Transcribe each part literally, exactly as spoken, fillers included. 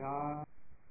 ध्यान।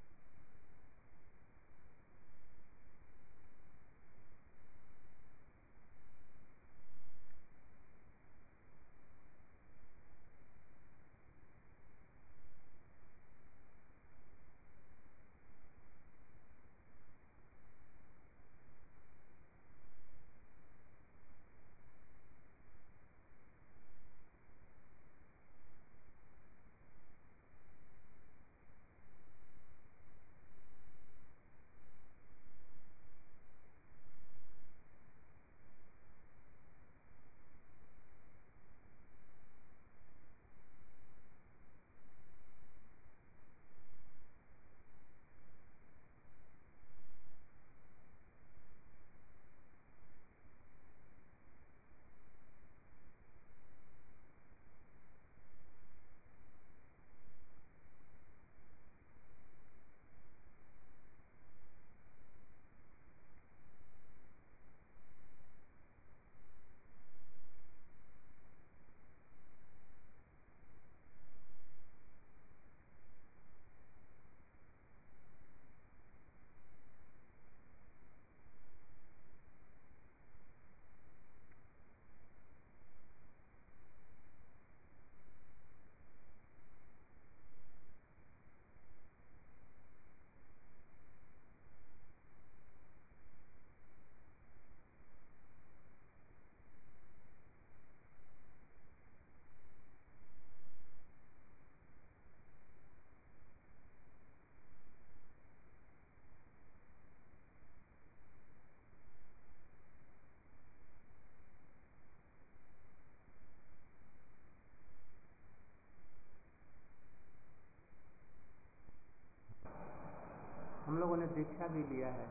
हम लोगों ने दीक्षा भी लिया है,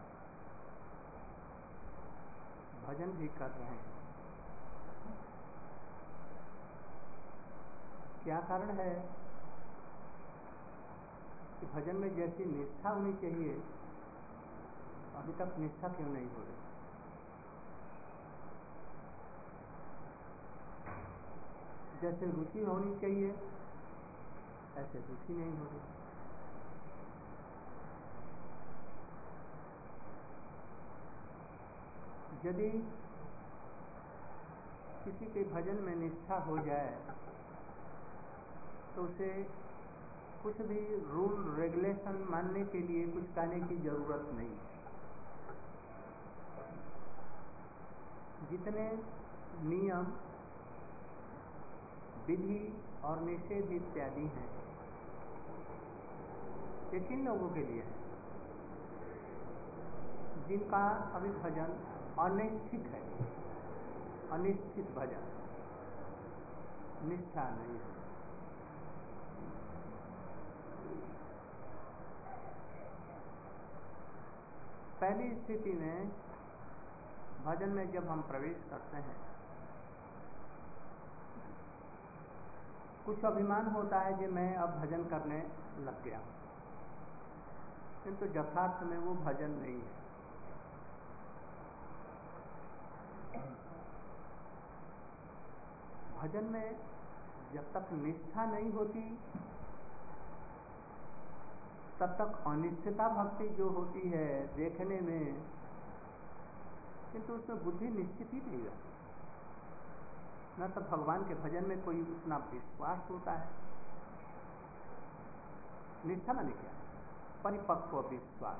भजन भी कर रहे हैं। क्या कारण है कि भजन में जैसी निष्ठा होनी चाहिए अभी तक निष्ठा क्यों नहीं हो रही? जैसे रुचि होनी चाहिए ऐसे रुचि नहीं हो रही। यदि किसी के भजन में निष्ठा हो जाए तो उसे कुछ भी रूल रेगुलेशन मानने के लिए कुछ कहने की जरूरत नहीं है। जितने नियम, विधि और निषेध इत्यादि हैं ये किन लोगों के लिए है? जिनका अभी भजन अनिश्चित है, अनिश्चित भजन, निष्ठा नहीं है। पहली स्थिति में भजन में जब हम प्रवेश करते हैं कुछ अभिमान होता है कि मैं अब भजन करने लग गया, किंतु यथार्थ में वो भजन नहीं है। भजन में जब तक निष्ठा नहीं होती तब तक अनिश्चिता भक्ति जो होती है देखने में, किंतु उसमें बुद्धि निश्चित ही नहीं रहती। न तो भगवान के भजन में कोई उतना विश्वास होता है। निष्ठा माने क्या? परिपक्व विश्वास।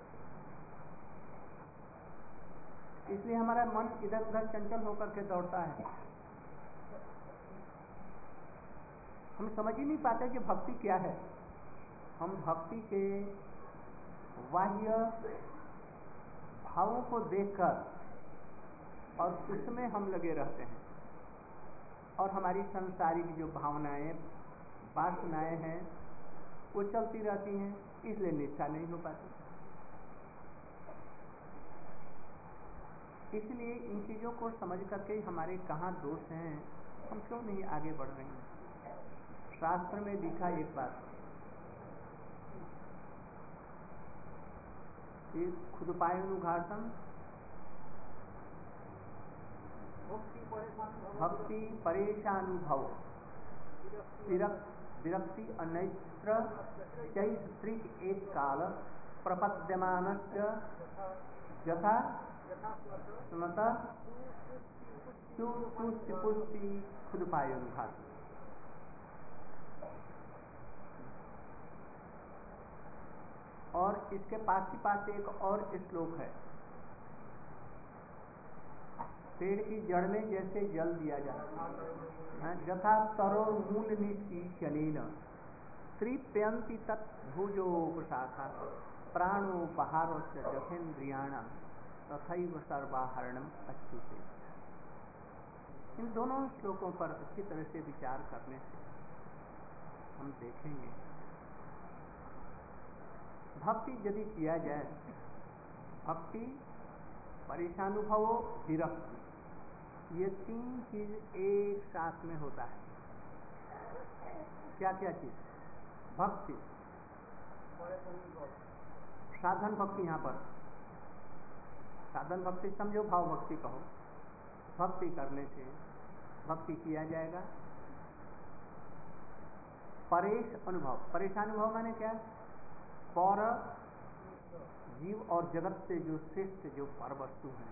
इसलिए हमारा मन इधर उधर चंचल होकर के दौड़ता है। हम समझ ही नहीं पाते कि भक्ति क्या है। हम भक्ति के बाह्य भावों को देखकर और उसमें हम लगे रहते हैं, और हमारी संसारिक जो भावनाएं, वासनाएं हैं वो चलती रहती हैं, इसलिए निष्ठा नहीं हो पाती। इसलिए इन चीज़ों को समझ करके हमारे कहाँ दोष हैं, हम क्यों नहीं आगे बढ़ रहे हैं। शास्त्र में लिखा एक बात कि खुद पाए अनुघाटन भक्ति परेशानुभव, विरक्ति अनैत्र चैत त्रिक एक काल प्रपद्यमानस्य यथा समता सुपुष्टि पुष्टि खुद पायोनुभाति। और इसके पास ही पास एक और श्लोक है, पेड़ की जड़ में जैसे जल दिया जाता है, यथा तरो मूल निशीचलेन तृप्यन्ति तद्भुजोपशाखा प्राणोपहारस्य जथेन्द्रियाणां तथैव सर्वाहरणम् अच्युते। इन दोनों श्लोकों पर अच्छी तरह से विचार करने से हम देखेंगे भक्ति यदि किया जाए, भक्ति, परेशानुभव, विरक्ति, ये तीन चीज एक साथ में होता है। क्या क्या चीज? भक्ति, साधन भक्ति, यहाँ पर साधन भक्ति समझो, भाव भक्ति कहो। भक्ति करने से भक्ति किया जाएगा। परेश अनुभव, परेशानुभव माने क्या? पर जीव और जगत से जो श्रेष्ठ जो पर वस्तु हैं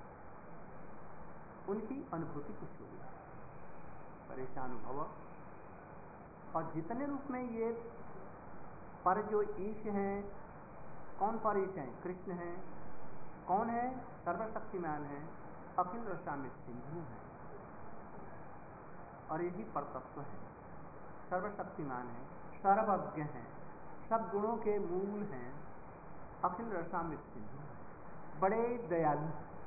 उनकी अनुभूति कुछ होगी, परेशानुभव। और जितने रूप में ये पर जो ईश हैं, कौन पर ईश हैं? कृष्ण हैं। कौन है? सर्वशक्तिमान है, अखिल रसामित सिंधु है, और यही परतत्व है। सर्वशक्तिमान है, सर्वज्ञ है, सब गुणों के मूल हैं, अखिल रसामित सिंधु, बड़े दयालु।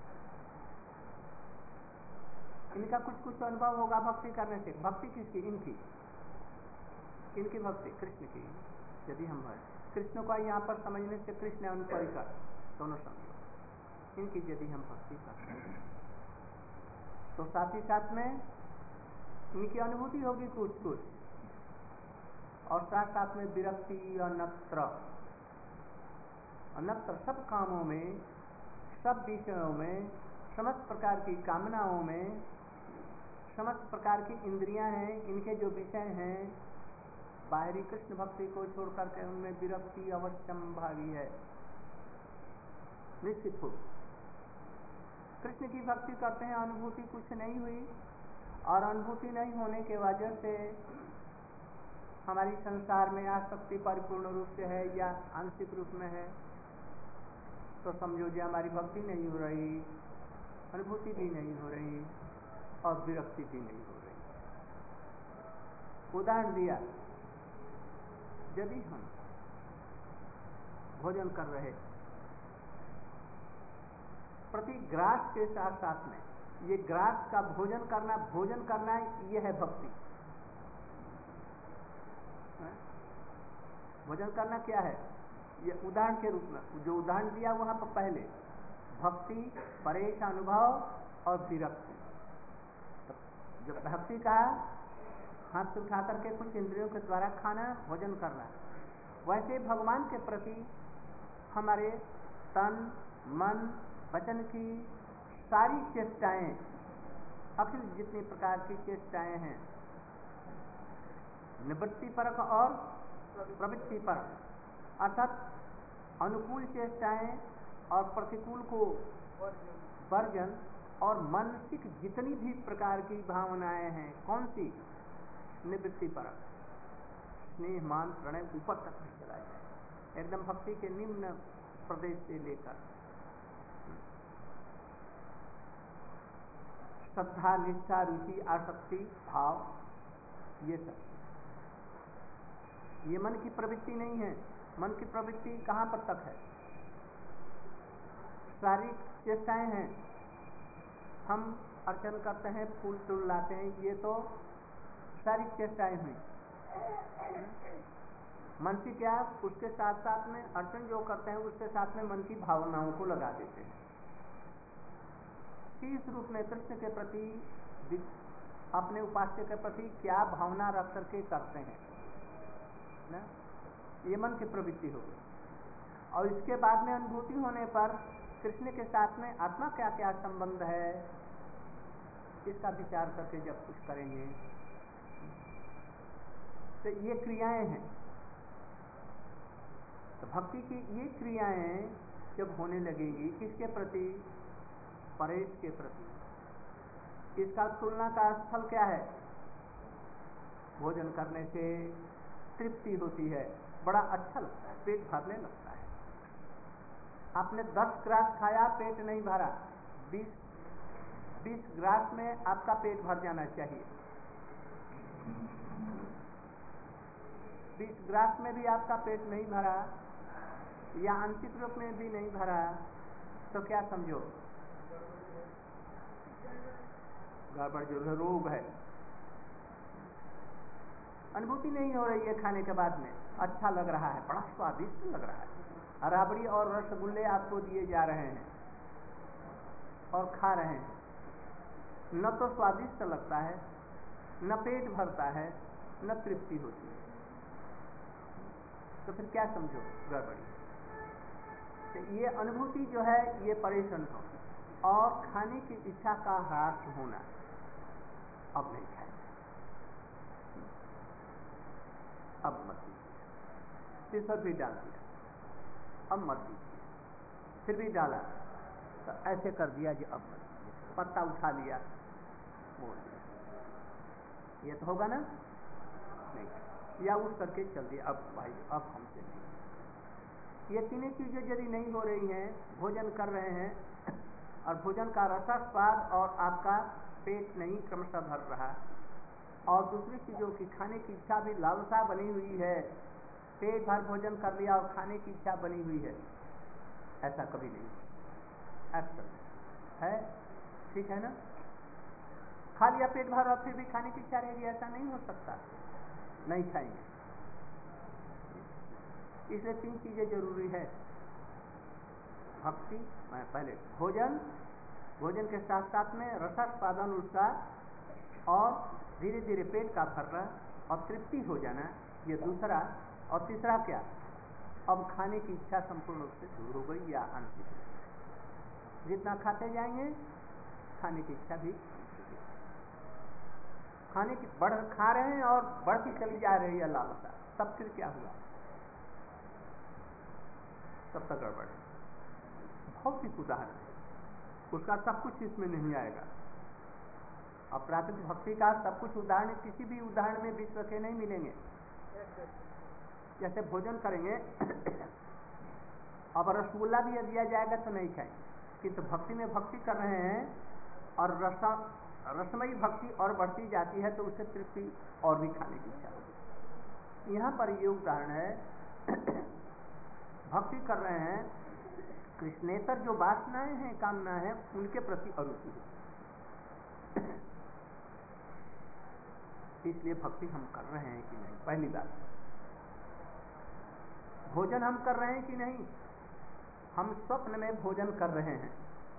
इनका कुछ कुछ अनुभव होगा भक्ति करने से। भक्ति किसकी? इनकी इनकी भक्ति कृष्ण की। यदि हम है कृष्ण को यहाँ पर समझने से कृष्ण अनुपरिकर दोनों समझो। इनकी यदि हम भक्ति करते हैं तो साथ ही साथ में इनकी अनुभूति होगी कुछ कुछ, और साथ साथ में विरक्ति अन्यत्र अन्यत्र सब कामों में, सब विषयों में, समस्त प्रकार की कामनाओं में, समस्त प्रकार की इंद्रियां हैं, इनके जो विषय हैं, बाहरी कृष्ण भक्ति को छोड़ करके उनमें विरक्ति अवश्यम भावी है, निश्चित हो। कृष्ण की भक्ति करते हैं, अनुभूति कुछ नहीं हुई, और अनुभूति नहीं होने के वजह से हमारी संसार में आसक्ति परिपूर्ण रूप से है या आंशिक रूप में है, तो समझो जी हमारी भक्ति नहीं हो रही, अनुभूति भी नहीं हो रही, और विरक्ति भी नहीं हो रही। उदाहरण दिया, यदि हम भोजन कर रहे, प्रति ग्रास के साथ साथ में ये ग्रास का भोजन करना, भोजन करना ये है भक्ति। भोजन करना क्या है? ये उदाहरण के रूप में जो उदाहरण दिया वहां पर पहले, भक्ति, परेश अनुभव और विरक्ति। तो जब भक्ति का हाथ से उठा करके कुछ इंद्रियों के द्वारा खाना, भोजन करना, वैसे भगवान के प्रति हमारे तन, मन, वचन की सारी चेष्टाएं, अखिल जितनी प्रकार की चेष्टाएं हैं, निवृत्ति परक और प्रवृत्ति परक, अर्थात अनुकूल चेष्टाएं और प्रतिकूल को वर्जन, और मानसिक जितनी भी प्रकार की भावनाएं हैं, कौन सी? निवृत्ति परक, स्नेह, मान, प्रणय, ऊपर तक भी चला जाए, एकदम भक्ति के निम्न प्रदेश से लेकर श्रद्धा, निष्ठा, रुचि, आसक्ति, भाव, ये सब, ये मन की प्रवृत्ति नहीं है। मन की प्रवृत्ति कहाँ पर तक है? शारीरिक चेष्टाएं हैं, हम अर्चन करते हैं, फूल तूल लाते हैं, ये तो शारीरिक चेष्टाएं हुई। मन की क्या? उसके साथ साथ में अर्चन जो करते हैं उसके साथ में मन की भावनाओं को लगा देते हैं। इस रूप में कृष्ण के प्रति, अपने उपास्य के प्रति क्या भावना रख करके करते हैं ना, ये मन की प्रवृत्ति होगी। और इसके बाद में अनुभूति होने पर कृष्ण के साथ में आत्मा क्या क्या संबंध है, इसका विचार करके जब कुछ करेंगे तो ये क्रियाएं हैं। तो भक्ति की ये क्रियाएं जब होने लगेंगी, किसके प्रति? परेश के प्रति। इसका तुलना का स्थल क्या है? भोजन करने से तृप्ति होती है, बड़ा अच्छा लगता है, पेट भरने लगता है। आपने दस ग्रास खाया, पेट नहीं भरा, बीस बीस ग्रास में आपका पेट भर जाना चाहिए। बीस ग्रास में भी आपका पेट नहीं भरा या आंशिक रूप में भी नहीं भरा, तो क्या समझो? गड़बड़ जो है, रोग है। अनुभूति नहीं हो रही है खाने के बाद में, अच्छा लग रहा है, बड़ा स्वादिष्ट लग रहा है, राबड़ी और रसगुल्ले आपको दिए जा रहे हैं और खा रहे हैं, न तो स्वादिष्ट लगता है, न पेट भरता है, न तृप्ति होती है, तो फिर क्या समझो? गड़बड़ी। तो ये अनुभूति जो है ये परेशान हो, और खाने की इच्छा का ह्रास होना, अब नहीं खाएंगे, अब मत दीजिए, फिर भी डाल दिया, अब मत दीजिए, फिर भी डाला, तो ऐसे कर दिया कि अब मत दीजिए, पत्ता उठा लिया, मोड़ दिया, ये तो होगा ना? नहीं, या उठ करके चल दिया, अब भाई अब हमसे नहीं। ये तीनों चीजें यदि नहीं हो रही हैं, भोजन कर रहे हैं और भोजन का रसा स्वाद और आपका पेट नहीं क्रमशः भर रहा, और दूसरी चीजों की खाने की इच्छा भी लालसा बनी हुई है, पेट भर भोजन कर लिया और खाने की इच्छा बनी हुई है, ऐसा कभी नहीं ऐसा है। ठीक है ना? खा लिया पेट भर और फिर भी खाने की इच्छा रहेगी, ऐसा नहीं हो सकता, नहीं खाएंगे। इसलिए तीन चीजें जरूरी है। भक्ति मैं पहले भोजन, भोजन के साथ साथ में रसास्वादन उसका, और धीरे धीरे पेट का भरना और तृप्ति हो जाना, ये दूसरा। और तीसरा क्या? अब खाने की इच्छा संपूर्ण रूप से दूर हो गई या आंशिक, जितना खाते जाएंगे खाने की इच्छा भी, खाने की बढ़ खा रहे हैं और बढ़ती चली जा रही है लालसा, तब फिर क्या हुआ? तब तक गड़बड़ है। भौतिक उदाहरण है, उसका सब कुछ इसमें नहीं आएगा। अपराधिक भक्ति का सब कुछ उदाहरण किसी भी उदाहरण में विश्व के नहीं मिलेंगे। जैसे भोजन करेंगे अब रसगुल्ला भी दिया जाएगा तो नहीं खाएंगे, किंतु भक्ति में भक्ति कर रहे हैं और रसा रसमयी भक्ति और बढ़ती जाती है, तो उससे तृप्ति और भी खाने की इच्छा होती है। यहाँ पर ये उदाहरण है, भक्ति कर रहे हैं, कृष्णेतर जो वासनाएं हैं, कामना है, उनके प्रति अरुचि है, इसलिए भक्ति हम कर रहे हैं कि नहीं, पहली बात। भोजन हम कर रहे हैं कि नहीं? हम स्वप्न में भोजन कर रहे हैं,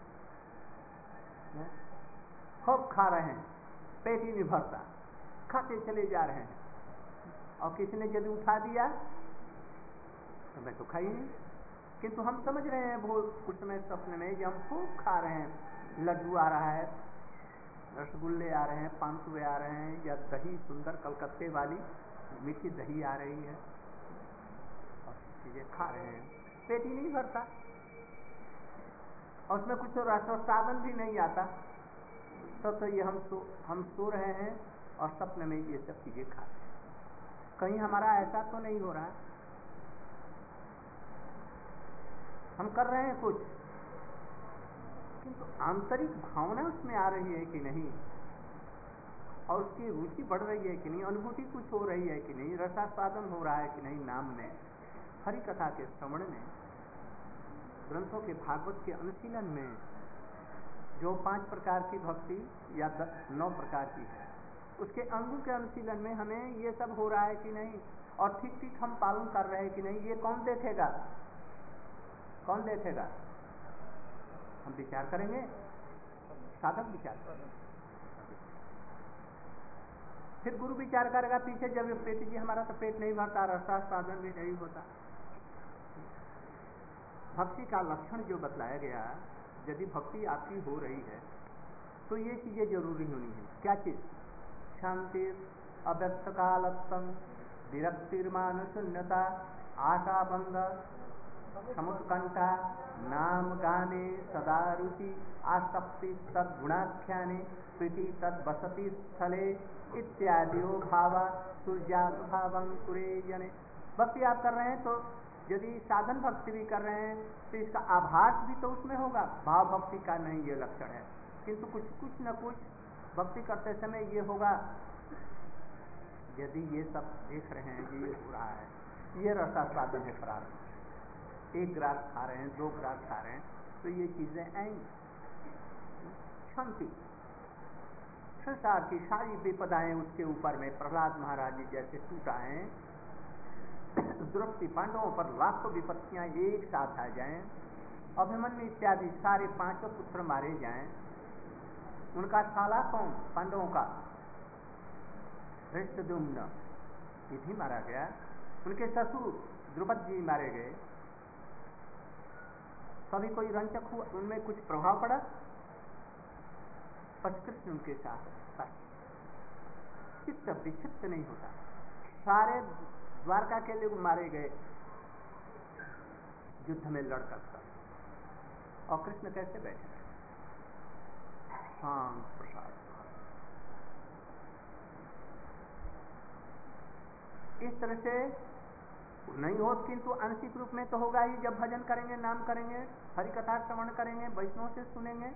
खूब खा रहे हैं, पेट ही नहीं भरता, खाते चले जा रहे हैं, और किसी ने यदि उठा दिया तो मैं तो खाई नहीं, किंतु हम समझ रहे हैं वो उस समय स्वप्न में कि हम खूब खा रहे हैं, लड्डू आ रहा है, रसगुल्ले आ रहे हैं, पानसुए आ रहे हैं, या दही सुंदर कलकत्ते वाली मीठी दही आ रही है, और चीजें खा रहे हैं, पेट ही नहीं भरता, और उसमें कुछ रसोत्सादन भी नहीं आता, तो तो ये हम सो हम सो रहे हैं और सपने में ये सब चीजें खा रहे हैं। कहीं हमारा ऐसा तो नहीं हो रहा, हम कर रहे हैं कुछ, किंतु आंतरिक भावना उसमें आ रही है कि नहीं, और उसकी रुचि बढ़ रही है कि नहीं, अनुभूति कुछ हो रही है कि नहीं, रसास्वादन हो रहा है कि नहीं। नाम में, हरि कथा के श्रवण में, ग्रंथों के भागवत के अनुशीलन में, जो पांच प्रकार की भक्ति या नौ प्रकार की है, उसके अंगों के अनुशीलन में हमें ये सब हो रहा है कि नहीं, और ठीक ठीक हम पालन कर रहे हैं कि नहीं, ये कौन देखेगा? कौन देखेगा? हम विचार करेंगे, साधक विचार करेंगे, फिर गुरु विचार करेगा पीछे, जब ये पेट जी हमारा तो पेट नहीं भरता, रसा साधन भी नहीं होता। भक्ति का लक्षण जो बतलाया गया, यदि भक्ति आपकी हो रही है तो ये चीजें जरूरी होनी है। क्या चीज? शांति, अव्यक्त कालत्वम, विरक्तिर्मान शून्यता, आशा भंग, समुत्कंठा, नाम गाने सदा रुचि, आसक्ति तद्गुणाख्याने, प्रीति तद्वसति स्थले इत्यादियो भावा सूर्याभावंकुरे जने। भक्ति आप कर रहे हैं तो यदि साधन भक्ति भी कर रहे हैं तो इसका आभास भी तो उसमें होगा। भाव भक्ति का नहीं ये लक्षण है, किंतु कुछ कुछ न कुछ भक्ति करते समय ये होगा। यदि ये सब देख रहे हैं ये हो रहा है, ये रसास्वादन है प्रारंभ, एक ग्रास खा रहे हैं, दो ग्रास खा रहे हैं, तो ये चीजें आएंगी। शांति, संसार की सारी विपदाएं उसके ऊपर में प्रहलाद महाराज जी जैसे टूटा है, द्रौपदी पांडवों पर लाखों विपत्तियां एक साथ आ जाएं, अभिमन्यु इत्यादि सारे पांचों पुत्र मारे जाएं, उनका साला कौन पांडवों का धृष्टद्युम्न ये भी मारा गया, उनके ससुर द्रुपद जी मारे गए, कभी कोई रंचक हुआ, उनमें कुछ प्रभाव पड़ा? बस कृष्ण उनके साथ, बस चित्त विक्षिप्त नहीं होता। सारे द्वारका के लोग मारे गए युद्ध में लड़कर कर, और कृष्ण कैसे बैठे शांत प्रसाद। इस तरह से नहीं हो, किंतु आंशिक रूप में तो होगा ही। जब भजन करेंगे, नाम करेंगे, हरि कथा श्रवण करेंगे, वैष्णव से सुनेंगे,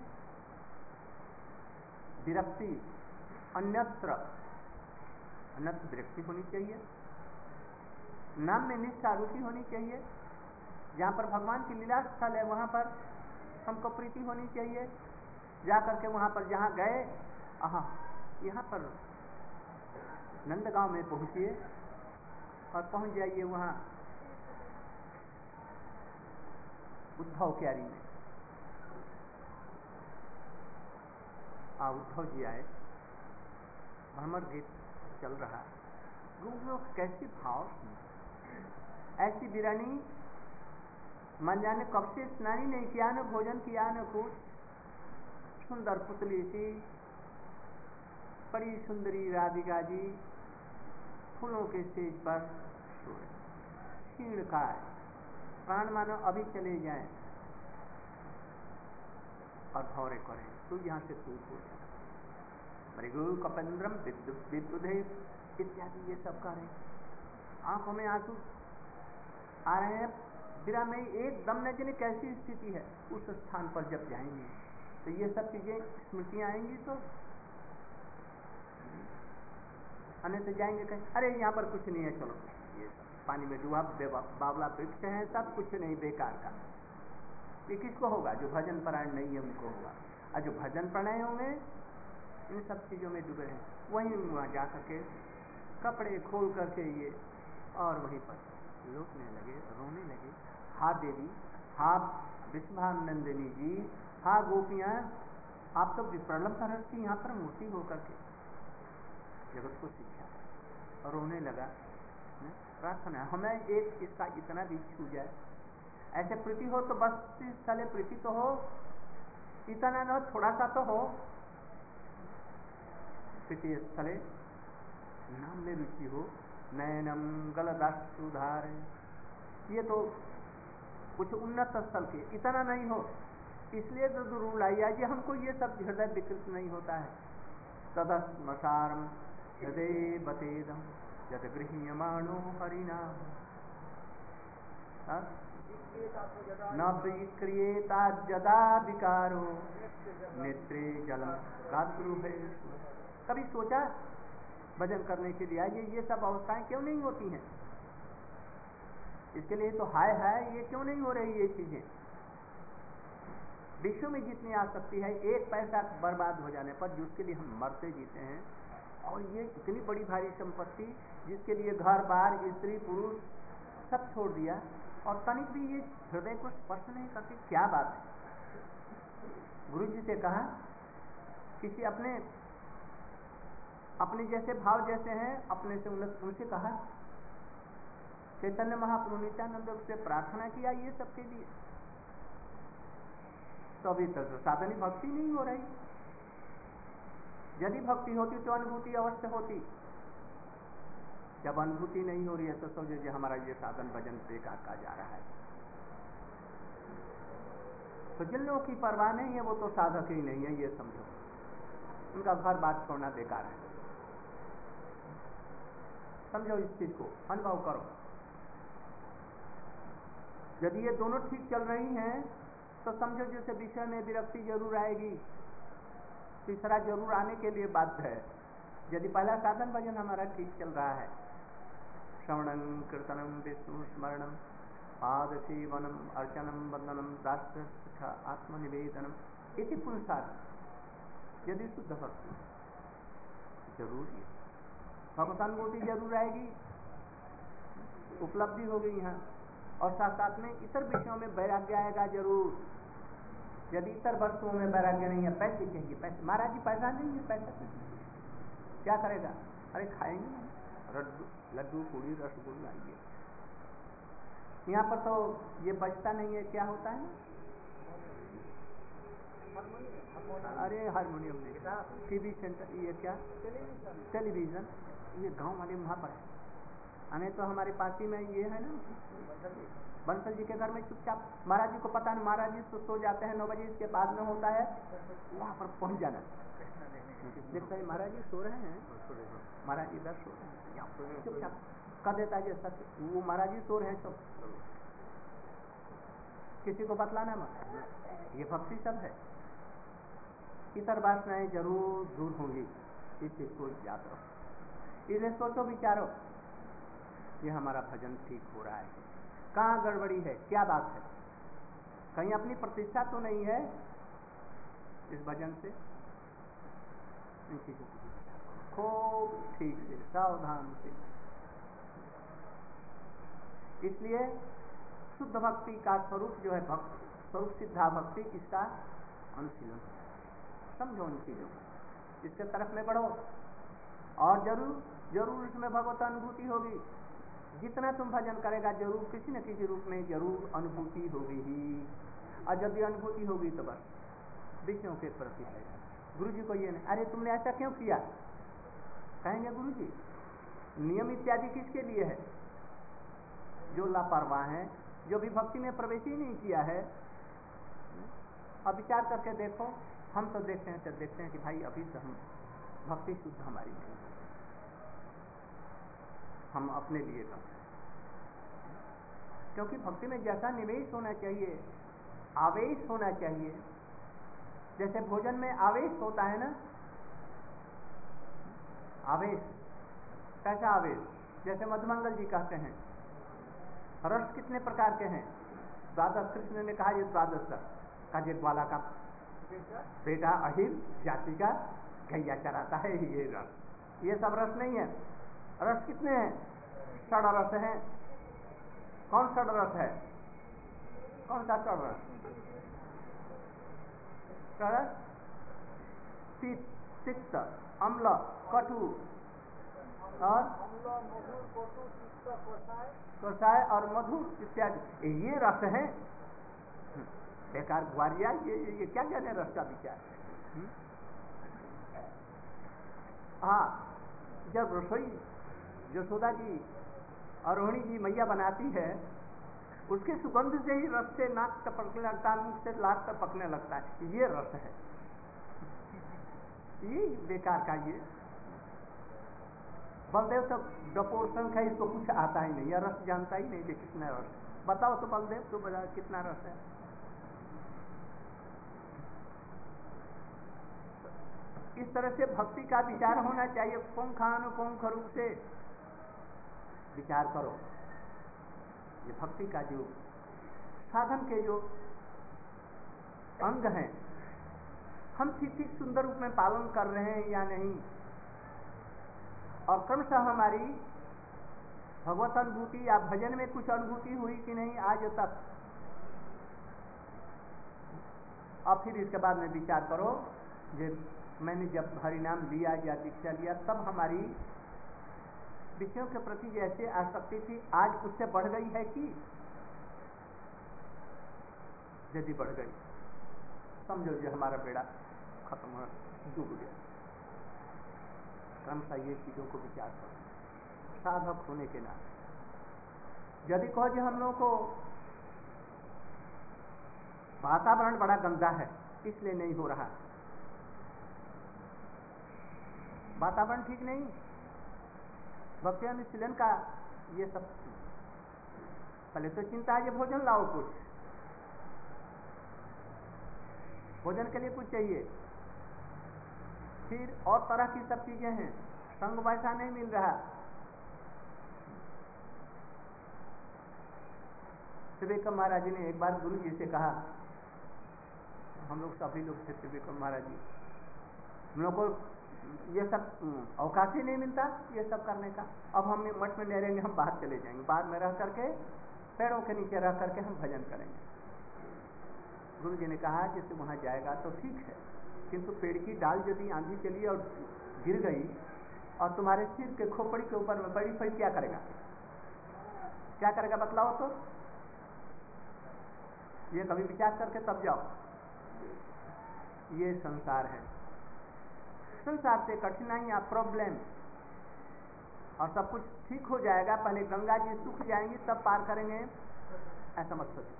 विरक्ति अन्यत्र अन्यत्र विरक्ति होनी चाहिए, नाम में निष्ठा रुचि होनी चाहिए। जहाँ पर भगवान की लीला स्थल है वहाँ पर हमको प्रीति होनी चाहिए। जा करके वहाँ पर जहाँ गए, आहा यहाँ पर नंदगांव में पहुँचिए और पहुँच जाइए वहाँ उद्धव क्यारी में। आ उद्धव जी आए, भ्रमर गीत चल रहा है, लोग कैसे भाव सुने। ऐसी बिरानी मन जाने कब से स्नान ही नहीं किया, न भोजन किया न कुछ, सुंदर पुतली सी, बड़ी सुंदरी राधिका जी फूलों के स्टेज पर सोए, क्षीण खाए, प्राण मानो अभी चले जाएं और भौरे करें तो यहाँ से सूख हो जाए। मृगु कपेंद्रम विद्युधे इत्यादि ये सब करें, आंखों में आंसू आ रहे हैं, बिरा में एकदम न जाने कैसी स्थिति है। उस स्थान पर जब जाएंगे तो ये सब चीजें स्मृतियां आएंगी, तो अन्य से जाएंगे कहीं, अरे यहाँ पर कुछ नहीं है, चलो ये पानी में डूबा बावला वृक्ष है, सब कुछ नहीं, बेकार का। ये किसको होगा? जो भजन परायण नहीं है उनको होगा। और जो भजन परायण होंगे इन सब चीजों में डूबे हैं, वहीं वहाँ जा करके कपड़े खोल करके ये और वहीं पर लौटने लगे, रोने लगे। हा देवी, हा विश्वानंदिनी जी, हा गोपियां, आप तो प्रलंब रस की यहाँ पर मूर्ति होकर के जगत को सीखा और रोने लगा। प्रार्थना हमें एक इसका इतना भी छू जाए, ऐसे प्रीति हो तो बस स्थले प्रीति तो हो, इतना न थोड़ा सा तो हो। प्रीति स्थले नाम में रुचि हो, नयनम गलदासुधार, ये तो कुछ उन्नत स्थल के, इतना नहीं हो, इसलिए तो दूर लाइया जी हमको ये सब हृदय विकृत नहीं होता है। तदस्मसारम हृदय बतेदम जद गृह्यमाणो हरिनाम न विक्रियेता जदा विकारो नेत्रे जलम गात्रुहे। कभी सोचा भजन करने के लिए आइए ये सब अवस्थाएं क्यों नहीं होती हैं? इसके लिए तो हाय हाय ये क्यों नहीं हो रही ये चीजें? विश्व में जितनी आसक्ति है, एक पैसा बर्बाद हो जाने पर जिसके लिए हम मरते जीते हैं, और ये इतनी बड़ी भारी संपत्ति जिसके लिए घर बार स्त्री पुरुष सब छोड़ दिया, और तनिक भी ये हृदय को स्पर्श नहीं करती, क्या बात है? गुरु जी से कहा, किसी अपने अपने जैसे भाव जैसे हैं, अपने से उन्नत, उनसे कहा, चैतन्य महाप्रभु नित्यानंद से प्रार्थना किया ये सबके लिए, तो अभी तक तो साधन भक्ति नहीं हो रही। यदि भक्ति होती तो अनुभूति अवश्य होती। जब अनुभूति नहीं हो रही है तो समझो जी हमारा ये साधन भजन बेकार का जा रहा है। तो जिन लोगों की परवाह नहीं है वो तो साधक ही नहीं है, ये समझो, उनका घर बात छोड़ना बेकार है। समझो इस चीज को, अनुभव करो। यदि ये दोनों ठीक चल रही हैं तो समझो जैसे विषय में विरक्ति जरूर आएगी, तीसरा जरूर आने के लिए बाध्य है। यदि पहला साधन भजन हमारा ठीक चल रहा है, श्रवणं कीर्तनम विष्णु स्मरणम पाद सेवनम अर्चनम वंदनम दास्य शिक्षा आत्मनिवेदनम, इति पुरुषार्थ यदि शुद्ध भक्ति जरूर है, भगवतानुभूति जरूर आएगी, उपलब्धि होगी यहाँ, और साथ साथ में इतर विषयों में वैराग्य आएगा जरूर। यदि इतर वस्तुओं में वैराग्य नहीं है, पैसे चाहिए, पैसे, महाराज जी पैसा नहीं है, पैसा चाहिए, क्या करेगा? अरे खाएंगे लड्डू लड्डू पूड़ी रसगुल्ला, ये यहाँ पर तो ये बचता नहीं है। क्या होता है? अरे हारमोनियम नहीं, टीवी सेंटर, ये क्या टेलीविजन, ये गांव वाले वहाँ पर है। अने तो हमारे पास ही में ये है ना, बंसल जी के घर में चुपचाप, महाराज जी को पता नहीं, महाराज जी तो सो जाते हैं नौ बजे, इसके बाद में होता है वहाँ पर पहुँच जाना। देखता है महाराज जी सो रहे हैं, महाराज जी इधर सो रहे हैं, चुपचाप कर देता है जैसा वो महाराज जी सो रहे हैं, सब किसी को बतलाना मत। ये भक्ति सब है, इतर वासनाएं जरूर दूर होंगी, इस चीज को याद रखो। इसे सोचो विचारो, ये हमारा भजन ठीक हो रहा है, कहाँ गड़बड़ी है, क्या बात है, कहीं अपनी प्रतिष्ठा तो नहीं है इस भजन से। इन चीजों को खूब ठीक से सावधान से, इसलिए शुद्ध भक्ति का स्वरूप जो है भक्ति स्वरूप सिद्धा भक्ति, इसका अनुशीलन समझो, उन चीजों को इसके तरफ में बढ़ो, और जरूर जरूर इसमें भगवत अनुभूति होगी। जितना तुम भजन करेगा जरूर किसी न किसी रूप में जरूर अनुभूति होगी ही, और जब भी अनुभूति होगी तो बस विषयों के प्रति है। गुरु जी को ये नहीं, अरे तुमने ऐसा क्यों किया, कहेंगे गुरु जी नियम इत्यादि किसके लिए है? जो लापरवाह हैं, जो भी भक्ति में प्रवेश ही नहीं किया है। अब विचार करके देखो, हम तो देखते हैं तो देखते हैं कि भाई अभी तो हम भक्ति शुद्ध हमारी नहीं, हम अपने लिए करते हैं। क्योंकि भक्ति में जैसा निवेश होना चाहिए, आवेश होना चाहिए, जैसे भोजन में आवेश होता है ना, आवेश कैसा आवेश? जैसे मधुमंगल जी कहते हैं रस कितने प्रकार के हैं? द्वादश, कृष्ण ने कहा ये द्वादश रस, काजेग्वाला का बेटा अहिर जाति का गैया चराता है, ये रस, ये सब रस नहीं है। रस कितने हैं? षड रस हैं। कौन षड रस है? कौन सा षड रस? षड पित्त, तिक्त, अम्ल, कटु और कषाय और मधुर इत्यादि, ये रस है। बेकार ग्वारिया, ये, ये ये क्या जाने रस का विचार। हाँ, जब रसोई यशोदा जी और रोहिणी जी मैया बनाती है, उसके सुगंध से ही रस से नाक टपकने लगता है, मुख से लार टपकने लगता है, ये रस है। ये बेकार का, ये बलदेव तो डपोर शंख है, इसको कुछ आता ही नहीं, यह रस जानता ही नहीं, कितना रस, बताओ तो बलदेव तो बता कितना रस है। इस तरह से भक्ति का विचार होना चाहिए, पुंखानुपुंख रूप से विचार करो। ये भक्ति का जो साधन के जो अंग हैं, हम ठीक ठीक सुंदर रूप में पालन कर रहे हैं या नहीं, और क्रमशः हमारी भगवत अनुभूति या भजन में कुछ अनुभूति हुई कि नहीं आज तक। और फिर इसके बाद में विचार करो, जे मैंने जब हरिनाम लिया या दीक्षा लिया तब हमारी विषयों के प्रति जैसे आसक्ति थी, आज उससे बढ़ गई है कि? यदि बढ़ गई समझो ये हमारा बेड़ा खत्म हो, डूब गया। क्रमशः ये चीजों को विचार करो। साधक होने के नाते। यदि कहो कि हम लोगों को वातावरण बड़ा गंदा है इसलिए नहीं हो रहा, वातावरण ठीक नहीं, भक्ति अनुशीलन का ये सब, पहले तो चिंता है कि भोजन लाओ, कुछ भोजन के लिए कुछ चाहिए, फिर और तरह की सब चीजें हैं, संग वैसा नहीं मिल रहा। त्रिविक्रम महाराज जी ने एक बार गुरु जी से कहा, हम लोग सभी लोग थे त्रिविक्रम महाराज जी, हम लोग को ये सब अवकाश ही नहीं मिलता ये सब करने का, अब हम मठ में नहीं रहेंगे, हम बाहर चले जाएंगे, बाहर में रह करके पेड़ों के नीचे रह करके हम भजन करेंगे। गुरु जी ने कहा जैसे वहां जाएगा तो ठीक है, किंतु पेड़ की डाल यदि आंधी चली और गिर गई और तुम्हारे सिर के खोपड़ी के ऊपर में पड़ी फिर क्या करेगा, क्या करेगा बतलाओ तो, ये कभी विचार करके तब जाओ। ये संसार है, संसार से कठिनाइयां, प्रॉब्लम, और सब कुछ ठीक हो जाएगा, पहले गंगा जी सूख जाएंगी तब पार करेंगे, ऐसा मत सोचो।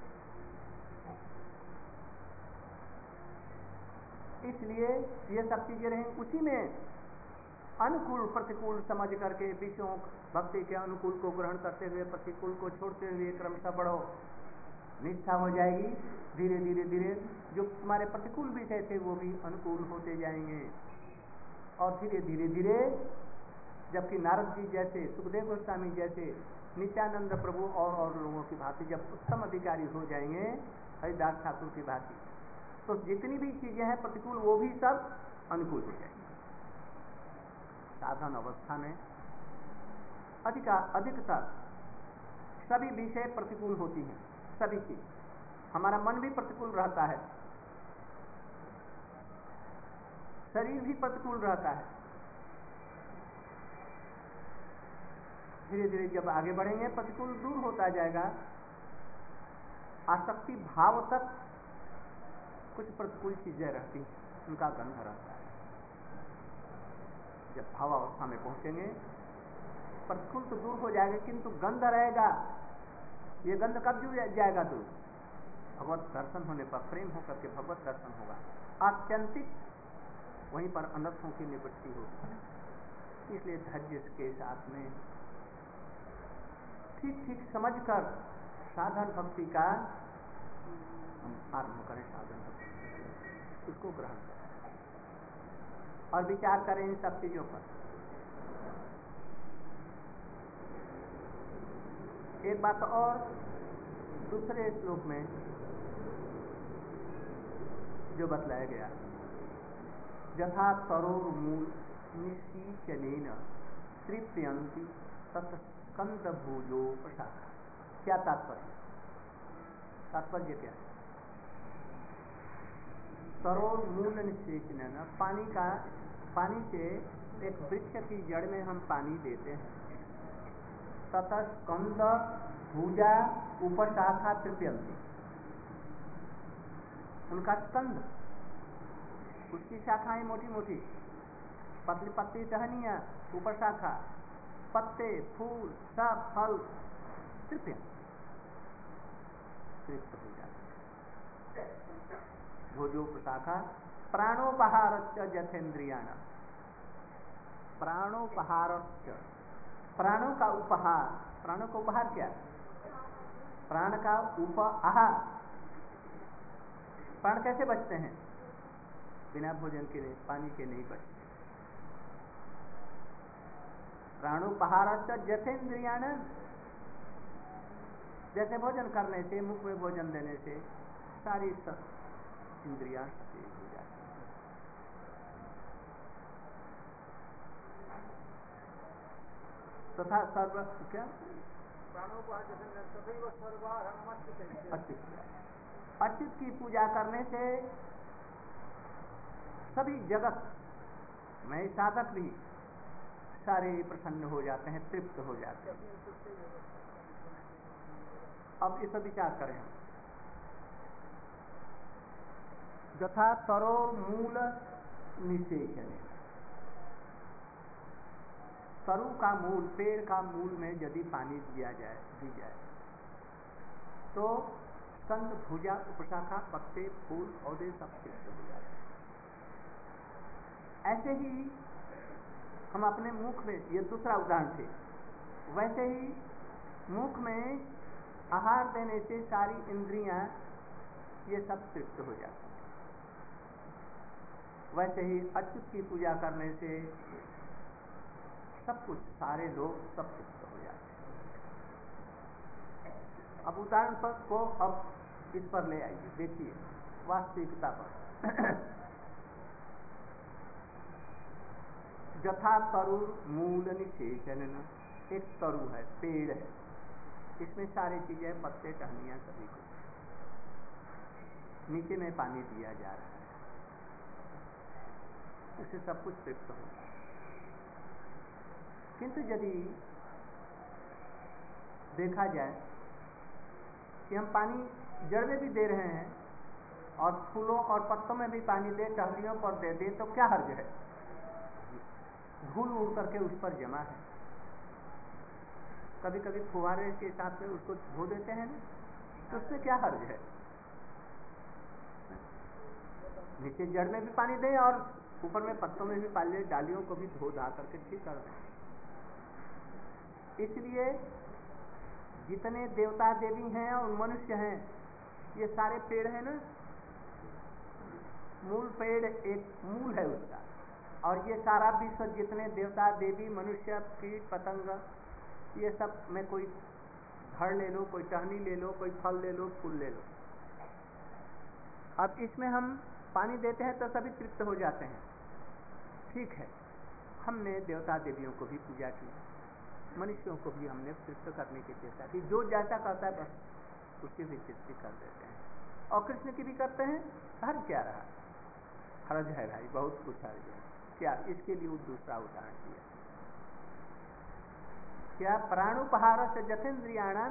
इसलिए ये सब चीजें रहें, उसी में अनुकूल प्रतिकूल समझ करके विषयों भक्ति के अनुकूल को ग्रहण करते हुए प्रतिकूल को छोड़ते हुए क्रमशः बढ़ो, निष्ठा हो जाएगी। धीरे धीरे धीरे जो तुम्हारे प्रतिकूल विषय थे वो भी अनुकूल होते जाएंगे, और धीरे धीरे धीरे जबकि नारद जी जैसे, सुखदेव गोस्वामी जैसे, नित्यानंद प्रभु और और लोगों की भांति जब उत्तम अधिकारी हो जाएंगे, हरिदास ठाकुर की भांति, तो जितनी भी चीजें हैं प्रतिकूल वो भी सब अनुकूल हो जाएंगे। साधन अवस्था में अधिक अधिकतर सभी विषय प्रतिकूल होती हैं, सभी चीज, हमारा मन भी प्रतिकूल रहता है, शरीर भी प्रतिकूल रहता है। धीरे धीरे जब आगे बढ़ेंगे प्रतिकूल दूर होता जाएगा, आसक्ति भाव तक कुछ प्रतिकूल चीजें रहती हैं, उनका गंध रहता है। जब भाव अवस्था में पहुंचेंगे प्रतिकूल तो दूर हो जाएगा, किंतु गंध रहेगा। ये गंध कब जुड़ जाएगा? तो भगवत दर्शन होने पर, प्रेम होकर के भगवत दर्शन होगा, आत्यंतिक वहीं पर अनर्थों की निवृत्ति होगी। इसलिए धैर्य के साथ में ठीक ठीक समझकर साधन भक्ति का आरंभ करें, साधन भक्ति उसको ग्रहण करें और विचार करें इन सब चीजों पर। एक बात और दूसरे श्लोक में जो बतलाया गया, यथा तरोर मूल निशीचनेन तृप्यन्ति तत् स्कंद भूजो प्रसाद। क्या तात्पर्य? तात्पर्य क्या है? तरोर मूल निशीचनेन, पानी का, पानी से एक वृक्ष की जड़ में हम पानी देते हैं, तथा स्कंद भूजा उपशाखा तृप्यन्ति, उनका स्कंद, उसकी शाखाएं मोटी मोटी, पतली पतली टहनियां, ऊपर शाखा, पत्ते, फूल, सब फल तृप्य तृप्त हो जाते। भोजो प्रशाखा प्राणोपहारस्य जथेन्द्रियाणां, प्राणोपहारस्य, प्राणों का उपहार, प्राणों का उपहार क्या? प्राण का उपहार। प्राण कैसे बचते हैं? बिना भोजन के नहीं, पानी के नहीं बचते। प्राणोपहारस्य जथेन्द्रियाणां, जैसे भोजन करने से, मुख में भोजन देने से सारी इंद्रियां तेज हो जाती हैं। तथा सर्व क्या अच्युत की पूजा करने से सभी जगत में साधक भी सारे प्रसन्न हो जाते हैं, तृप्त हो जाते हैं। अब इस विचार करें, यथा तरो मूल निषेचन, तरु का मूल, पेड़ का मूल में यदि पानी दिया जाए दी जाए तो कंद, भुजा, उपशाखा, पत्ते, फूल, पौधे सब तृप्त हो जाते हैं। ऐसे ही हम अपने मुख में, ये दूसरा उदाहरण थे, वैसे ही मुख में आहार देने से सारी इंद्रियां ये सब तृप्त हो जाती हैं। वैसे ही अच्युत की पूजा करने से सब कुछ, सारे लोग सब तृप्त हो जाते हैं। अब उदाहरण पर को अब इस पर ले आइए, देखिए वास्तविकता पर। जथा तरु मूल निषेचन, एक तरु है, पेड़ है, इसमें सारी चीजें, पत्ते, टहनियां, सभी कुछ, नीचे में पानी दिया जा रहा है, उससे सब कुछ तृप्त हो। किंतु यदि देखा जाए कि हम पानी जड़ में भी दे रहे हैं और फूलों और पत्तों में भी पानी दे, टहनियों पर दे दे, तो क्या हर्ज है? धूल उड़ करके उस पर जमा है। कभी कभी फुहारे के साथ में उसको धो देते हैं ना, तो उसमें क्या हर्ज है? नीचे जड़ में भी पानी दें और ऊपर में पत्तों में भी पानी, डालियों को भी धो धा करके ठीक कर दें। इसलिए जितने देवता देवी हैं और मनुष्य हैं, ये सारे पेड़ हैं ना, मूल पेड़ एक मूल है उसका, और ये सारा विश्व, जितने देवता देवी, मनुष्य, कीट पतंग, ये सब में कोई धड़ ले लो, कोई टहनी ले लो, कोई फल ले लो, फूल ले लो। अब इसमें हम पानी देते हैं तो सभी तृप्त हो जाते हैं, ठीक है। हमने देवता देवियों को भी पूजा की, मनुष्यों को भी हमने तृप्त करने की चेष्टा की, जो जैसा करता है बस उसकी भी तृप्ति कर देते हैं, और कृष्ण की भी करते हैं। हर्ज क्या रहा? हर्ज है भाई, बहुत कुछ हर्ज है। क्या? इसके लिए वो दूसरा उदाहरण दिया, क्या प्राणोपहार से जथेन्द्रियाणाम,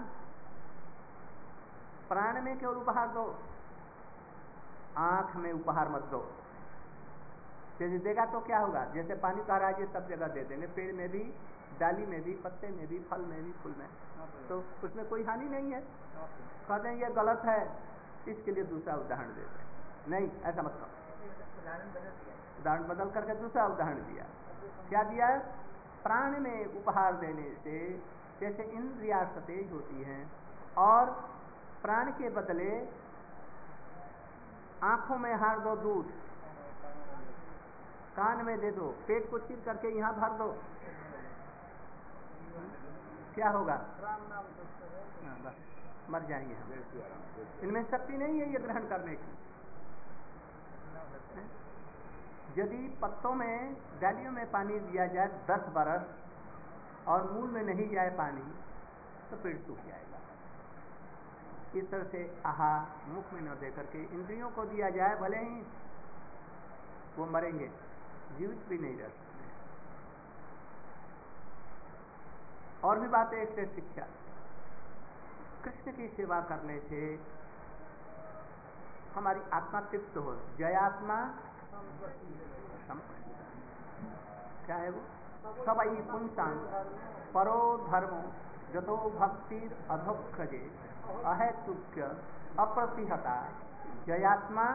प्राण में केवल उपहार दो, आंख में उपहार मत दो। जैसे देगा तो क्या होगा? जैसे पानी का राज ये सब जगह दे देंगे, पेड़ में भी, डाली में भी, पत्ते में भी, फल में भी, फूल में, तो उसमें कोई हानि नहीं है। कहते हैं ये गलत है, इसके लिए दूसरा उदाहरण देते हैं, नहीं ऐसा मत करो। उदाहरण बदल करके दूसरा उदाहरण दिया। क्या दिया? प्राण में उपहार देने से जैसे इंद्रियां सतेज होती हैं, और प्राण के बदले आंखों में हार दो दूध, कान में दे दो, पेट को चीर करके यहाँ भर दो, क्या होगा? बस मर जाएंगे हम। इनमें शक्ति नहीं है ये ग्रहण करने की। यदि पत्तों में, डालियों में पानी दिया जाए दस बरस और मूल में नहीं जाए पानी, तो पेड़ सूख जाएगा। इस तरह से आहार मुख में न दे करके इंद्रियों को दिया जाए, भले ही वो मरेंगे, जीवित भी नहीं रह सकते। और भी बातें एक से शिक्षा, कृष्ण की सेवा करने से हमारी आत्मा तृप्त हो, जयात्मा क्या है वो? सबई पुंसां परो धर्मो जतो भक्तिर अधोक्षजे अहेतुक्य अप्रतिहता जयात्मा।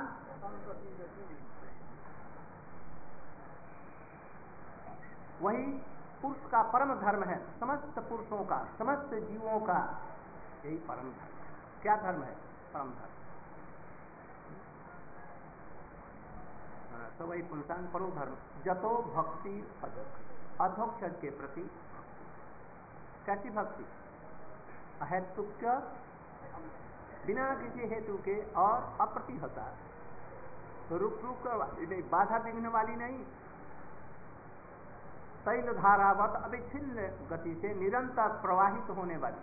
वही पुरुष का परम धर्म है, समस्त पुरुषों का, समस्त जीवों का यही परम धर्म है। क्या धर्म है? परम धर्म। तो वही पुंसांग परो धर्म जतो भक्ति अधोक्षज के प्रति। कैसी भक्ति? अहेतुक्य, बिना किसी हेतु के, और अप्रतिहता, रुक रुक वाली नहीं, बाधा विघ्न वाली नहीं, तैल धारावत अविच्छिन्न गति से निरंतर प्रवाहित होने वाली।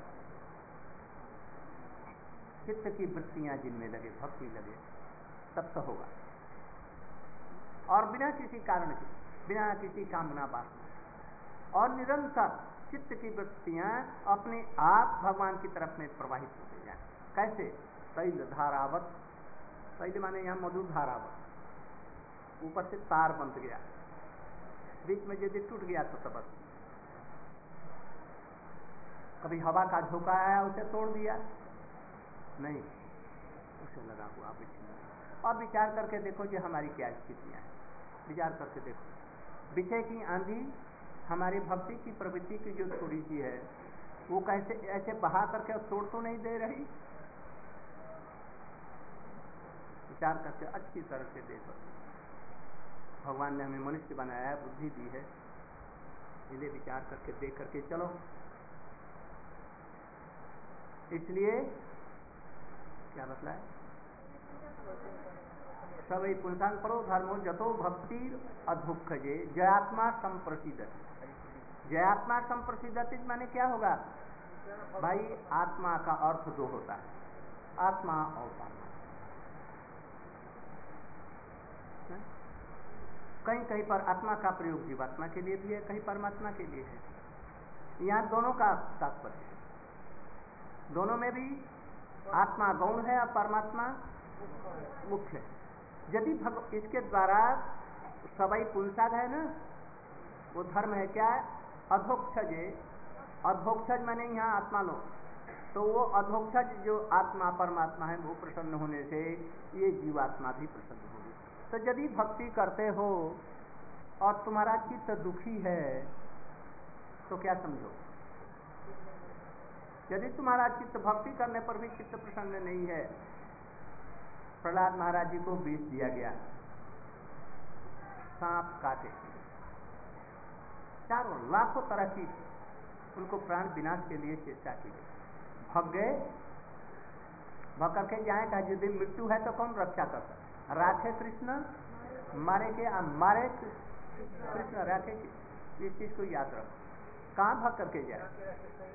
चित्त की वृत्तियां जिनमें लगे, भक्ति लगे, तब तो होगा। और बिना किसी कारण के, बिना किसी कामना वासना, और निरंतर चित्त की वृत्तियां अपने आप भगवान की तरफ में प्रवाहित होते जाए। कैसे? तैल धारावत, तैल माने यहाँ मधुर धारावत, ऊपर से तार बंध गया, बीच में यदि टूट गया तो तब कभी हवा का झोंका आया उसे तोड़ दिया, नहीं, उसे लगा हुआ विषय। और विचार करके देखो कि हमारी क्या स्थितियाँ हैं, विचार करके देखो। विषय की आंधी हमारी भक्ति की प्रवृत्ति की जो थोड़ी सी है वो कैसे ऐसे बहा करके और तोड़ तो नहीं दे रही। विचार करके अच्छी तरह से देखो। भगवान ने हमें मनुष्य बनाया है, बुद्धि दी है, इन्हें विचार करके देख करके चलो। इसलिए क्या बतलाए, सवै पुंसांग परो धर्मो जतो भक्ति अधुखजे जयात्मा संप्रसिद्धति। जयात्मा संप्रसिद्धति माने क्या होगा भाई, आत्मा का अर्थ दो होता है, आत्मा और परमात्मा। कहीं कहीं पर आत्मा का प्रयोग जीवात्मा के लिए भी है, कहीं परमात्मा के लिए है। यहाँ दोनों का तात्पर्य है, दोनों में भी आत्मा गौण है और परमात्मा मुख्य है। यदि भग इसके द्वारा सवै पुंसाग है ना, वो धर्म है क्या है, अधोक्षज। अधोक्षज माने यहाँ आत्मा लो, तो वो अधोक्षज जो आत्मा परमात्मा है वो प्रसन्न होने से ये जीवात्मा भी प्रसन्न होगी। तो यदि भक्ति करते हो और तुम्हारा चित्त दुखी है तो क्या समझो, यदि तुम्हारा चित्त भक्ति करने पर भी चित्त प्रसन्न नहीं है। प्रहलाद महाराज जी को विष दिया गया, सांप काटे, चारों लाखों तरह की उनको प्राण विनाश के लिए चेष्टा की गई, भग गए। भग करके जाए कहा जिस दिन मृत्यु है तो कौन रक्षा करता, राखे कृष्ण मारे के, मारे कृष्ण राखे। इस चीज को याद रखो, कहाँ भग करके जाए।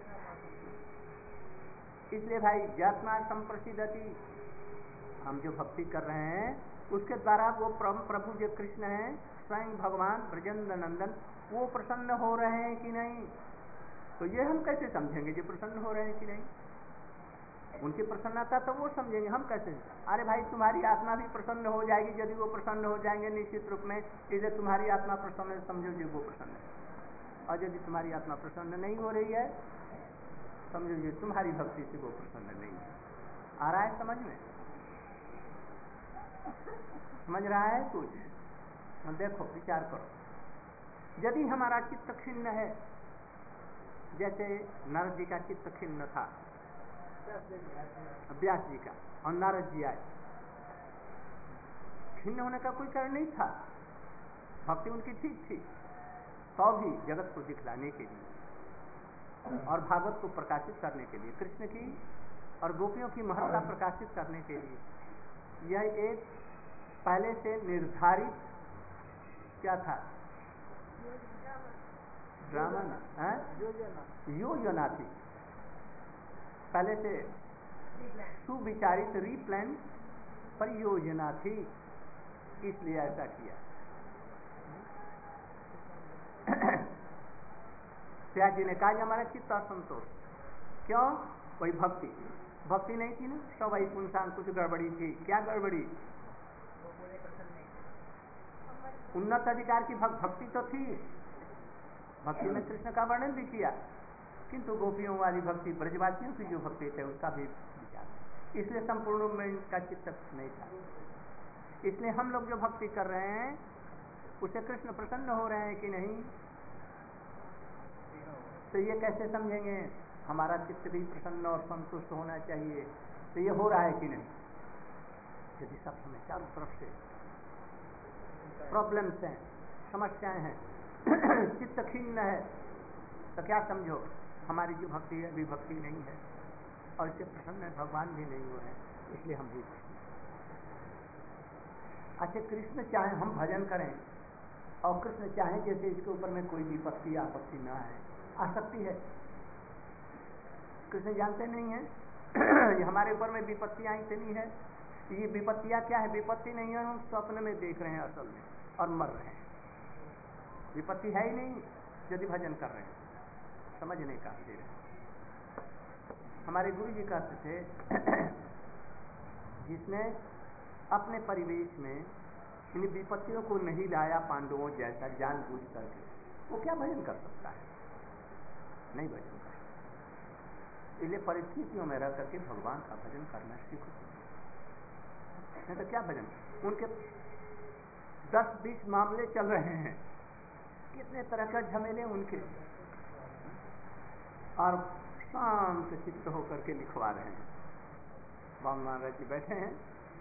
इसलिए भाई जात्मा संप्रसिद्धति, हम जो भक्ति कर रहे हैं उसके द्वारा वो प्रभु जो कृष्ण हैं स्वयं भगवान ब्रजेंद्र नंदन वो प्रसन्न हो रहे हैं कि नहीं। तो ये हम कैसे समझेंगे जो प्रसन्न हो रहे हैं कि नहीं, उनकी प्रसन्नता तो वो समझेंगे, हम कैसे। अरे भाई तुम्हारी आत्मा भी प्रसन्न हो जाएगी यदि वो प्रसन्न हो जाएंगे निश्चित रूप में। इसलिए तुम्हारी आत्मा प्रसन्न है, समझो जो वो प्रसन्न है। और यदि तुम्हारी आत्मा प्रसन्न नहीं हो रही है समझो ये तुम्हारी भक्ति से वो प्रसन्न नहीं है। आ रहा है समझ में, समझ रहा है कुछ। देखो विचार करो, यदि हमारा चित्त खिन्न है, जैसे नारद जी का चित्त खिन्न था, व्यास जी का, और नारद जी आए, खिन्न होने का कोई कारण नहीं था, भक्ति उनकी ठीक थी, तो भी जगत को दिखलाने के लिए और भागवत को प्रकाशित करने के लिए, कृष्ण की और गोपियों की महत्ता प्रकाशित करने के लिए, यह एक पहले से निर्धारित क्या था, ड्रामा ना योजना थी, पहले से सुविचारित रीप्लान परियोजना थी, इसलिए ऐसा किया। त्याग जी ने कहा कि हमारा चित्त असंतोष, क्यों, कोई भक्ति भक्ति नहीं थी ना, सवै पुंसांग, कुछ गड़बड़ी थी। क्या गड़बड़ी, उन्नत अधिकार की भक, भक्ति तो थी, भक्ति में कृष्ण का वर्णन भी किया, किंतु गोपियों वाली भक्ति, ब्रजवासियों की जो भक्ति थे उसका भी विचार, इसलिए संपूर्ण में इनका चित्त नहीं था। इसलिए हम लोग जो भक्ति कर रहे हैं उसे कृष्ण प्रसन्न हो रहे हैं कि नहीं, तो ये कैसे समझेंगे, हमारा चित्त भी प्रसन्न और संतुष्ट होना चाहिए, तो ये हो रहा है कि नहीं। यदि सब हमें चारों तरफ से प्रॉब्लम्स हैं, समस्याएं हैं, चित्त खिन्न है, तो क्या समझो हमारी जो भक्ति है अभी भक्ति नहीं है, और इससे प्रसन्न है भगवान भी नहीं हो रहे, इसलिए हम भी। अच्छा, कृष्ण चाहे हम भजन करें और कृष्ण चाहे जैसे इसके ऊपर में कोई विपत्ति आपत्ति ना है, आसक्ति है, कृष्ण जानते नहीं है हमारे ऊपर में विपत्तियां इतनी है, ये विपत्तियां क्या है, विपत्ति नहीं है, हम स्वप्न में देख रहे हैं असल में और मर रहे हैं, विपत्ति है ही नहीं यदि भजन कर रहे हैं, समझने का दे रहे। हमारे गुरु जी कहते थे जिसने अपने परिवेश में इन विपत्तियों को नहीं लाया पांडवों जैसा जानबूझ करके, वो क्या भजन कर सकता है, नहीं भजन कर सकता। इसलिए परिस्थितियों में रह करके भगवान का भजन करना सीखो, नहीं तो क्या भजन। उनके दस बीस मामले चल रहे हैं, कितने तरह का झमेले उनके, और शांत चित्त होकर के लिखवा रहे हैं। बाबा महाराज जी बैठे हैं,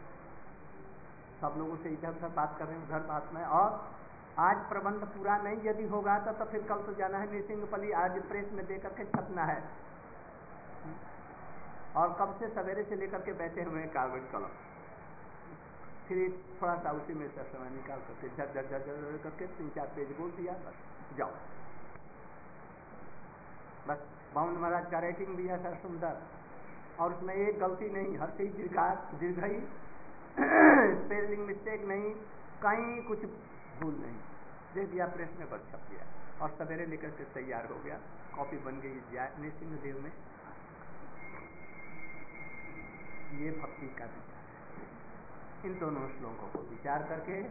सब लोगों से इधर उधर बात कर रहे हैं, उधर बात में, और आज प्रबंध पूरा नहीं यदि होगा तो, तो फिर कल तो जाना है नृसिंहपल्ली, आज प्रेस में दे करके छपना है, और कब से सवेरे से लेकर के बैठे हुए हैं कागज कलम, फिर थोड़ा सा उसी में से समय निकाल करके झट झट झट झट करके तीन चार पेज बोल दिया, बस जाओ। बस बावन महाराज का राइटिंग भी ऐसा सुंदर, और उसमें एक गलती नहीं, हर चीज दीर्घा दीर्घई, स्पेलिंग मिस्टेक नहीं, कहीं कुछ भूल नहीं, दे दिया प्रेस में, बस छप गया, और सवेरे लेकर के तैयार हो गया, कॉपी बन गई नृसिंह देव में। ये भक्ति का विचार है। इन दोनों श्लोकों को विचार करके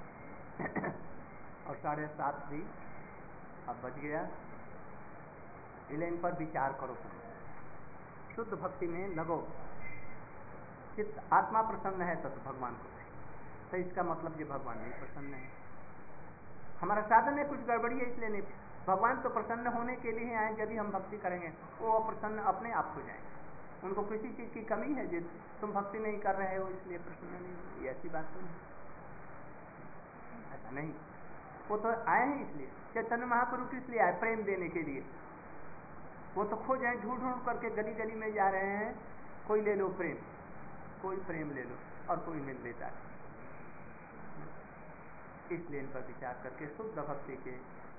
और साढ़े सात भी अब बज गया, इन पर विचार करो, शुद्ध भक्ति में लगो। चित्त आत्मा प्रसन्न है तो, तो भगवान को, तो इसका मतलब ये भगवान नहीं प्रसन्न है, हमारा साधन में कुछ गड़बड़ी है, इसलिए नहीं। भगवान तो प्रसन्न होने के लिए आए, यदि हम भक्ति करेंगे वो अप्रसन्न अपने आप हो जाएंगे। उनको किसी चीज की कमी है, जिस तुम भक्ति नहीं कर रहे हो इसलिए प्रसन्न नहीं, ये ऐसी बात तो नहीं, ऐसा नहीं। वो तो आए हैं इसलिए, चैतन्य महाप्रभु किस लिए आए, प्रेम देने के लिए। वो तो खोज हैं, ढूंढ ढूंढ करके गली गली में जा रहे हैं, कोई ले लो प्रेम, कोई प्रेम ले लो, और कोई नहीं लेता है। इसलिए इन पर विचार करके शुद्ध भक्ति के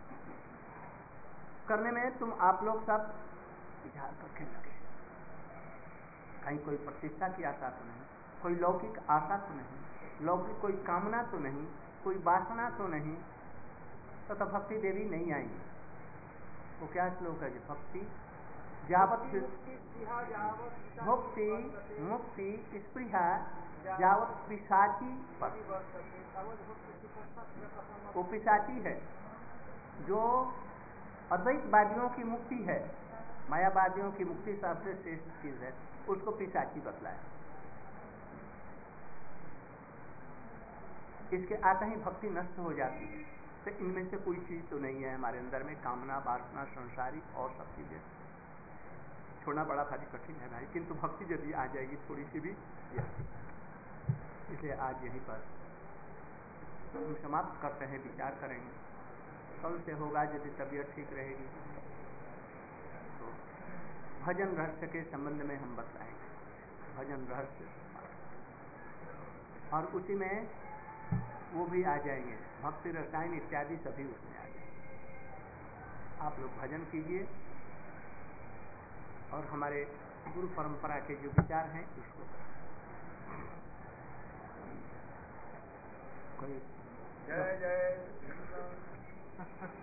करने में तुम आप लोग सब विचार करके लगे। कहीं कोई प्रतिष्ठा की आशा तो नहीं, कोई लौकिक आशा तो नहीं, लौकिक कोई कामना तो नहीं, कोई वासना तो नहीं, तो, तो भक्ति देवी नहीं आएंगी। वो क्या श्लोक है, भक्ति जावत मुक्ति मुक्ति स्पृहा जावत पिशाची पर, वो पिशाची है जो अद्वैतवादियों की मुक्ति है, मायावादियों की मुक्ति सबसे श्रेष्ठ चीज है, उसको पिशाची बतलाया। इसके आते ही भक्ति नष्ट हो जाती है। तो इनमें से कोई चीज तो नहीं है हमारे अंदर में, कामना वासना संसारिक और सब चीजें छोड़ना बड़ा भारी कठिन है भाई, किंतु भक्ति यदि आ जाएगी थोड़ी सी भी, इसलिए आज यहीं पर हम समाप्त करते हैं, विचार करेंगे, कल से होगा यदि तबीयत ठीक रहेगी तो भजन रहस्य के संबंध में हम बताएंगे, भजन रहस्य, और उसी में वो भी आ जाएंगे, भक्ति रसायन इत्यादि सभी उसमें आ जाएंगे। आप लोग भजन कीजिए और हमारे गुरु परंपरा के जो विचार हैं उसको कोई जय जय